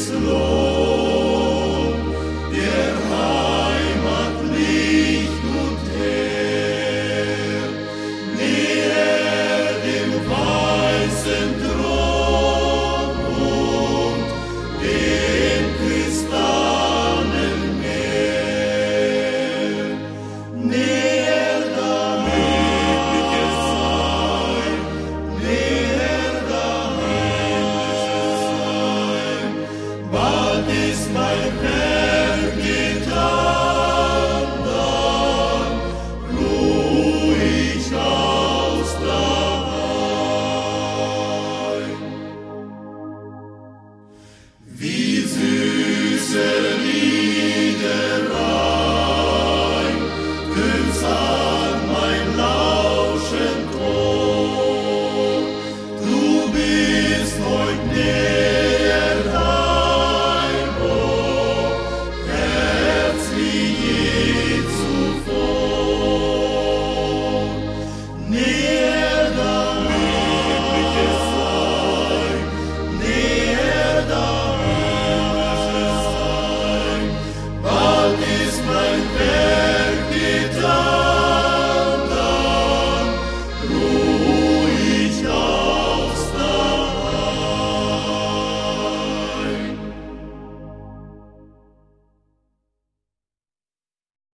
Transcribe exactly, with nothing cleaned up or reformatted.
Lob, der Heimat Licht und Heer, näher dem weißen Thron und dem kristallenen Meer, näher da ewiges Sein, näher da himmlisches Sein. Bald ist mein Werk getan, dann ruh ich aus daheim. Wie